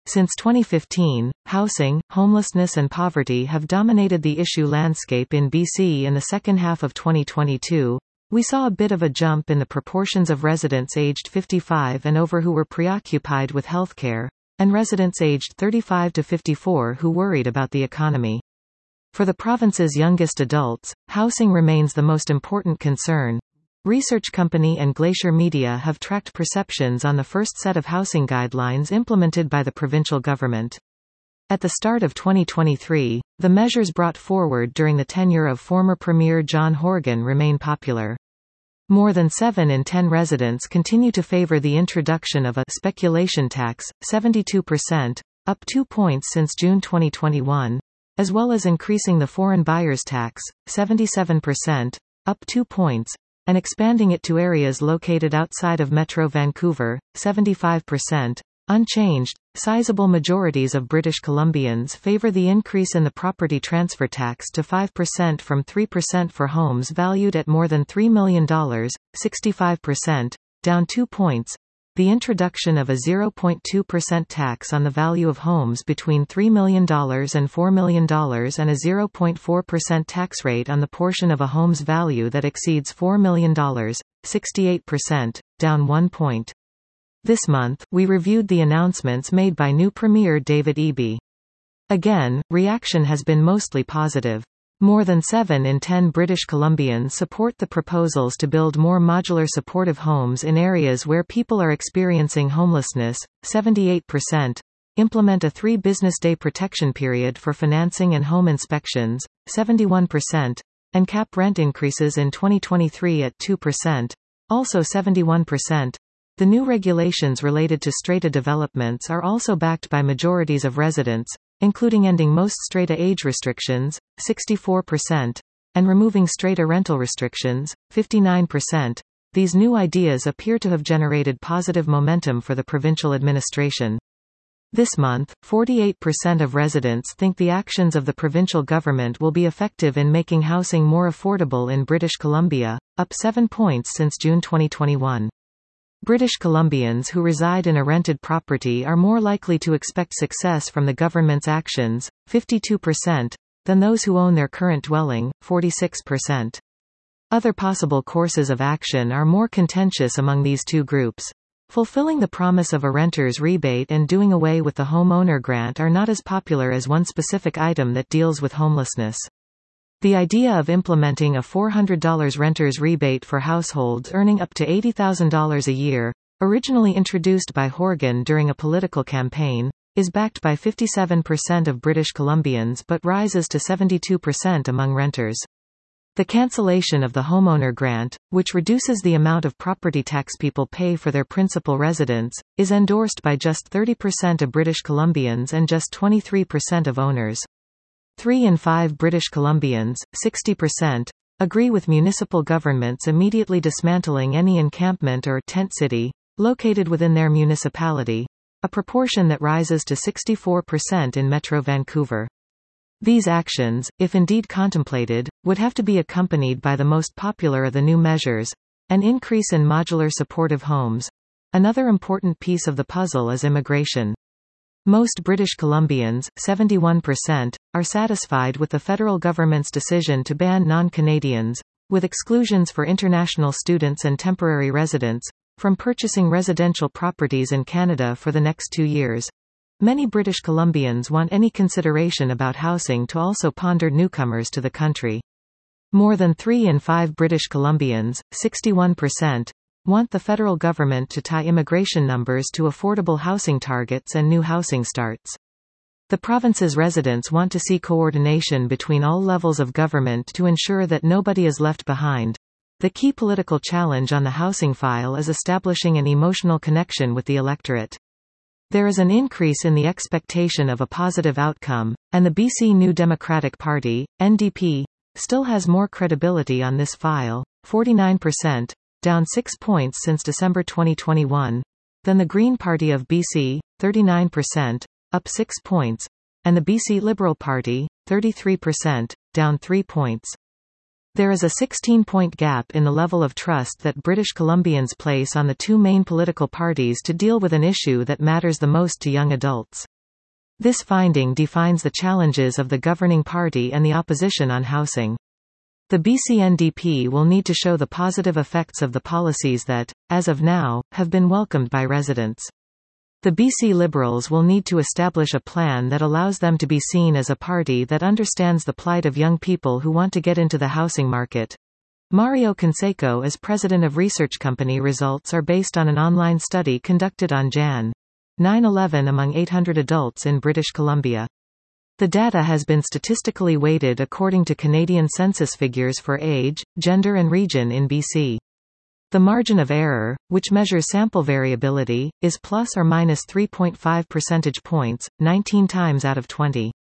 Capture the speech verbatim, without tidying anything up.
Since twenty fifteen, housing, homelessness and poverty have dominated the issue landscape in B C. In the second half of twenty twenty-two, we saw a bit of a jump in the proportions of residents aged fifty-five and over who were preoccupied with healthcare, and residents aged thirty-five to fifty-four who worried about the economy. For the province's youngest adults, housing remains the most important concern. Research company and Glacier Media have tracked perceptions on the first set of housing guidelines implemented by the provincial government. At the start of twenty twenty-three, the measures brought forward during the tenure of former Premier John Horgan remain popular. More than seven in ten residents continue to favor the introduction of a speculation tax, seventy-two percent, up two points since June twenty twenty-one, as well as increasing the foreign buyers tax, seventy-seven percent, up two points, and expanding it to areas located outside of Metro Vancouver, seventy-five percent. Unchanged, sizable majorities of British Columbians favor the increase in the property transfer tax to five percent from three percent for homes valued at more than three million dollars, sixty-five percent, down two points, the introduction of a zero point two percent tax on the value of homes between three million dollars and four million dollars and a zero point four percent tax rate on the portion of a home's value that exceeds four million dollars, sixty-eight percent, down one point. This month, we reviewed the announcements made by new Premier David Eby. Again, reaction has been mostly positive. More than seven in ten British Columbians support the proposals to build more modular supportive homes in areas where people are experiencing homelessness, seventy-eight percent, implement a three-business day protection period for financing and home inspections, seventy-one percent, and cap rent increases in twenty twenty-three at two percent, also seventy-one percent. The new regulations related to strata developments are also backed by majorities of residents, including ending most strata age restrictions, sixty-four percent, and removing strata rental restrictions, fifty-nine percent. These new ideas appear to have generated positive momentum for the provincial administration. This month, forty-eight percent of residents think the actions of the provincial government will be effective in making housing more affordable in British Columbia, up seven points since June twenty twenty-one. British Columbians who reside in a rented property are more likely to expect success from the government's actions, fifty-two percent, than those who own their current dwelling, forty-six percent. Other possible courses of action are more contentious among these two groups. Fulfilling the promise of a renter's rebate and doing away with the homeowner grant are not as popular as one specific item that deals with homelessness. The idea of implementing a four hundred dollars renter's rebate for households earning up to eighty thousand dollars a year, originally introduced by Horgan during a political campaign, is backed by fifty-seven percent of British Columbians but rises to seventy-two percent among renters. The cancellation of the homeowner grant, which reduces the amount of property tax people pay for their principal residence, is endorsed by just thirty percent of British Columbians and just twenty-three percent of owners. Three in five British Columbians, sixty percent, agree with municipal governments immediately dismantling any encampment or tent city located within their municipality, a proportion that rises to sixty-four percent in Metro Vancouver. These actions, if indeed contemplated, would have to be accompanied by the most popular of the new measures, an increase in modular supportive homes. Another important piece of the puzzle is immigration. Most British Columbians, seventy-one percent, are satisfied with the federal government's decision to ban non-Canadians, with exclusions for international students and temporary residents, from purchasing residential properties in Canada for the next two years. Many British Columbians want any consideration about housing to also ponder newcomers to the country. More than three in five British Columbians, sixty-one percent, want the federal government to tie immigration numbers to affordable housing targets and new housing starts. The province's residents want to see coordination between all levels of government to ensure that nobody is left behind. The key political challenge on the housing file is establishing an emotional connection with the electorate. There is an increase in the expectation of a positive outcome, and the B C New Democratic Party, N D P, still has more credibility on this file, forty-nine percent, down six points since December twenty twenty-one, than the Green Party of B C, thirty-nine percent, up six points, and the B C Liberal Party, thirty-three percent, down three points. There is a sixteen-point gap in the level of trust that British Columbians place on the two main political parties to deal with an issue that matters the most to young adults. This finding defines the challenges of the governing party and the opposition on housing. The B C N D P will need to show the positive effects of the policies that, as of now, have been welcomed by residents. The B C Liberals will need to establish a plan that allows them to be seen as a party that understands the plight of young people who want to get into the housing market. Mario Canseco is president of research company. Results are based on an online study conducted on January ninth eleven among eight hundred adults in British Columbia. The data has been statistically weighted according to Canadian census figures for age, gender and region in B C. The margin of error, which measures sample variability, is plus or minus three point five percentage points, nineteen times out of twenty.